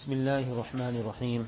بسم الله الرحمن الرحيم.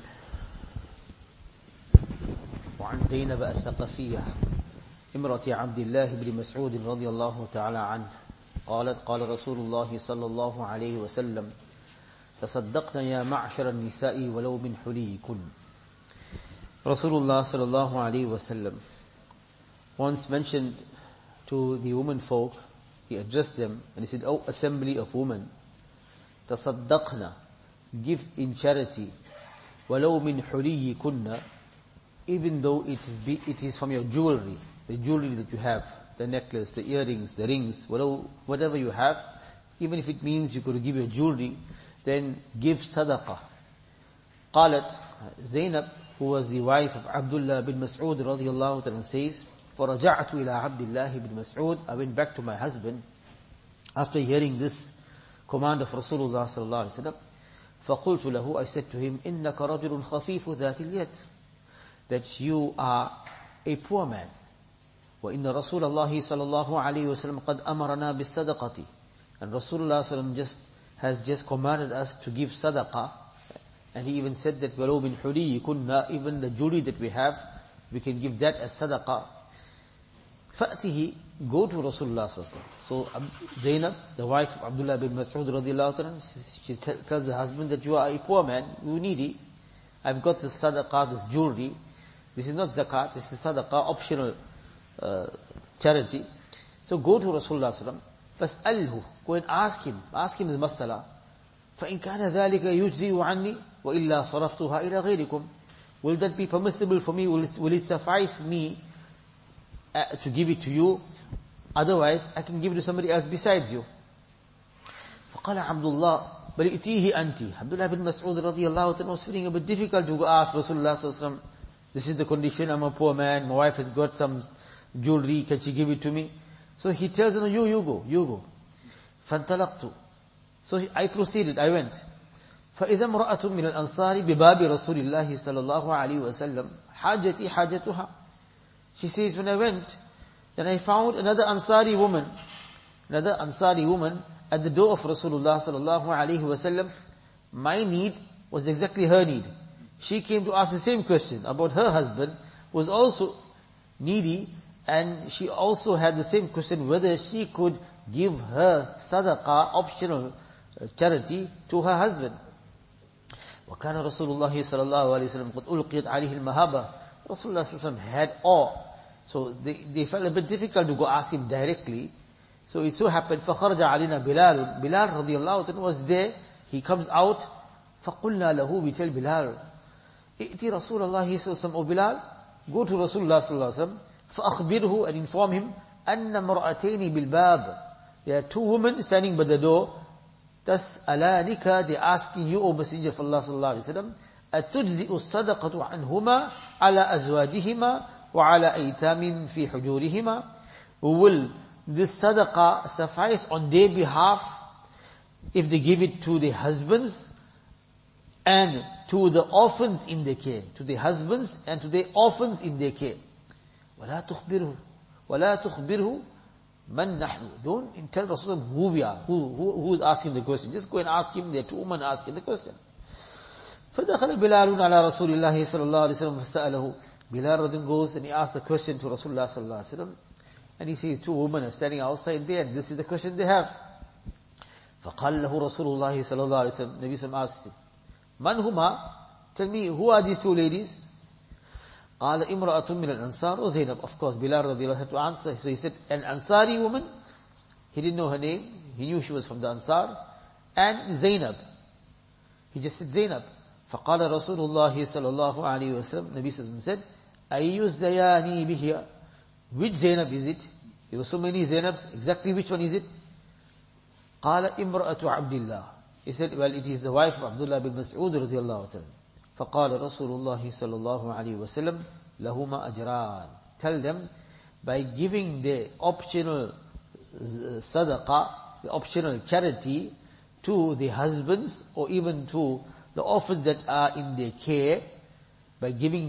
وعن زينب الثقفية امرأة عبد الله بن مسعود رضي الله تعالى عنه قالت قال رسول الله صلى الله عليه وسلم تصدقنا يا معشر النساء ولو من حليكن. Rasulullah sallallahu alayhi wasallam once mentioned to the women folk, he addressed them and he said, "O assembly of women, tasaddaqna, give in charity, walau min huliyikunna, even though it is from your jewelry, the jewelry that you have, the necklace, the earrings, the rings, whatever you have, even if it means you could give your jewelry, then give sadaqah." Qalat, Zainab, who was the wife of Abdullah bin Mas'ud radiyallahu ta'ala, says, فَرَجَعْتُ إِلَىٰ عَبْدِ اللَّهِ بِن مَسْعُودٍ, I went back to my husband after hearing this command of Rasulullah sallallahu alaihi wasallam. فَقُلْتُ لَهُ, I said to him, إِنَّكَ رَجُلٌ خَفِيفُ ذَاتِ الْيَدِ, that you are a poor man. وَإِنَّ رَسُولَ اللَّهِ صَلَى اللَّهُ عَلَيْهِ وَسَلَّمَ قَدْ أَمَرَنَا بِالصَّدَقَةِ, and Rasulullah sallallahu alaihi wasallam has just commanded us to give sadaqah. And he even said that وَلَوْ مِنْ حُلِيِّكُنَّ, even the jewelry that we have, we can give that as sadaqah. فَأْتِهِ, go to Rasulullah sallallahu alaihi wasallam. So Zainab, the wife of Abdullah bin Mas'ud radiyallahu ta'ala, she tells the husband that you are a poor man, you needy. I've got this sadaqah, this jewelry. This is not zakat, this is sadaqah, optional charity. So go to Rasulullah sallallahu alaihi wasallam. فَاسْأَلْهُ, go and ask him the masala. فَإِنْ كَانَ ذَلِكَ يُجْزِي عَنِّي وَإِلَّا صَرَفْتُهَا إِلَى غَيْرِكُمْ, will that be permissible for me? Will it suffice me to give it to you? Otherwise, I can give it to somebody else besides you. فَقَالَ عَبْدُ اللَّهِ بَلْ إِتِيهِ أَنْتِ. Abdullah bin Mas'ud radiyallahu ta'ala was feeling a bit difficult to ask Rasulullah sallallahu alaihi wasallam, this is the condition, I'm a poor man, my wife has got some jewelry, can she give it to me? So he tells him, you go. فَانْتَلَقْتُ, so I proceeded, I went. فَإِذَا امْرَأَةٌ مِّنَ الْأَنصَارِ بِبَابِ رَسُولِ اللَّهِ صَلَى اللَّهُ عَلَيْهِ وَسَلَّمَ حَاجَتِي حَاجَتُهَا. She says, when I went, then I found another Ansari woman at the door of Rasulullah sallallahu alaihi wasallam. My need was exactly her need. She came to ask the same question about her husband, who was also needy, and she also had the same question whether she could give her sadaqah, optional charity, to her husband. وَكَانَ رَسُولُ اللَّهِ صَلَى اللَّهُ عَلَيْهِ وسلم قَدْ أُلْقِيَتْ عَلَيْهِ الْمَهَابَةِ. Rasulullah sallallahu alaihi wasallam had awe. So they felt a bit difficult to go ask him directly. So it so happened, فَخَرْجَ عَلِنَا بِلَالٌ. Bilal radiyallahu anhu was there. He comes out. فَقُلْنَا لَهُ, we tell Bilal, إِئْتِ رَسُولَ اللَّهِ صَلَّى اللَّهُ عَلَيْهِ وسلم, O Bilal, go to Rasulullah sallallahu alaihi wasallam, فَأَخْبِرْهُ, and inform him, أَنَّ مَرْأَتَيْنِ بِالْبَابِ, there are two women standing by the door. تَسْأَلَانِكَ, they asking you, O Messenger of Allah sallallahu alaihi wasallam, أَتُجْزِئُ الصَّدَقَةُ عَنْهُمَا عَلَى أَزْوَاجِهِمَا وَعَلَى أَيْتَامٍ فِي حُجُورِهِمَا. Will this sadaqah suffice on their behalf if they give it to the husbands and to the orphans in their care? To the husbands and to the orphans in their care. وَلَا تُخْبِرْهُ مَنْ نَحْنُ. Don't tell Rasulullah who we are, who is asking the question. Just go and ask him. There are two women asking the question. فَدَخَلَ بِلَالٌ عَلَى رَسُولِ اللَّهِ صَلَى اللَّهُ عَلَيْهِ وسلم فَسَأَلَهُ. Bilal then goes and he asks a question to Rasulullah sallallahu alaihi wasallam, and he sees two women are standing outside there, and this is the question they have. فَقَالَ لَهُ رَسُولُ اللَّهِ صَلَى اللَّهُ عَلَيْهِ وسلم, Nabi sallallahu asks him, مَنْ هُمَا, tell me, who are these two ladies? قَالَ إِمْرَأَةٌ مِّنَ الْأَنصَارِ وَزَيْنَبْ. Of course, Bilal radiyallahu had to answer. So he said, an Ansari woman, he didn't know her name, he knew she was from the Ansar, and Zainab. He just said Zainab. فَقَالَ رَسُولُ اللَّهِ صَلَى اللَّهُ عَلَيْهِ وسلم, Nabi sallallahu alaihi wasallam said, أَيُّ الزَّيَانِي بِهِيَ, which Zainab is it? There were so many Zainabs, exactly which one is it? قَالَ إِمْرَأَةُ عَبْدِ اللَّهِ. He said, well, it is the wife of Abdullah bin Mas'ud radiyallahu ta'ala. فَقَالَ رَسُولُ اللَّهِ صَلَى اللَّهُ عَلَيْهِ وسلم لَهُمَا أَجْرَانِ. Tell them, by giving the optional sadaqah, the optional charity to the husbands or even to the orphans that are in their care, by giving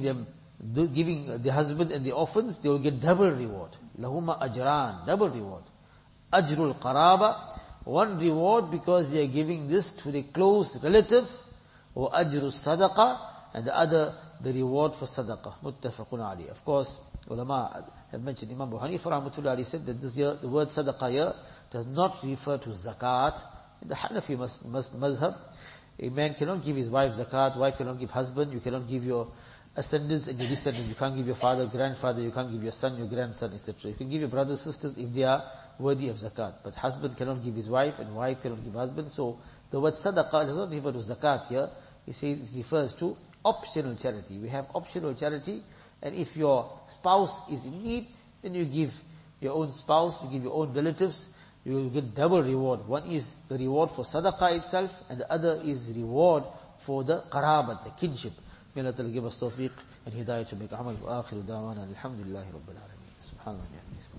the husband and the orphans, they will get double reward. Lahuma ajran, double reward. Ajrul qaraba, one reward because they are giving this to the close relative, وَأَجْرُ الصَّدَقَةِ, and the other, the reward for sadaqah. Muttafaqun alayhi. Of course, ulama have mentioned, Imam Abu Hanifa rahmatullahi alayhi said that this year, the word sadaqah here does not refer to zakat. In the Hanafi madhab, a man cannot give his wife zakat, wife cannot give husband, you cannot give your ascendants and your descendants, you can't give your father, grandfather, you can't give your son, your grandson, etc. You can give your brothers, sisters if they are worthy of zakat. But husband cannot give his wife, and wife cannot give husband. So, the word sadaqah does not refer to zakat here. He says it refers to optional charity. We have optional charity, and if your spouse is in need, then you give your own spouse, you give your own relatives, you will get double reward. One is the reward for sadaqah itself, and the other is reward for the qarabat, the kinship. May Allah give us tawfiq and hidayah to make amal. Wa akhiru da'wana alhamdulillahi rabbil alameen. Subhanallah.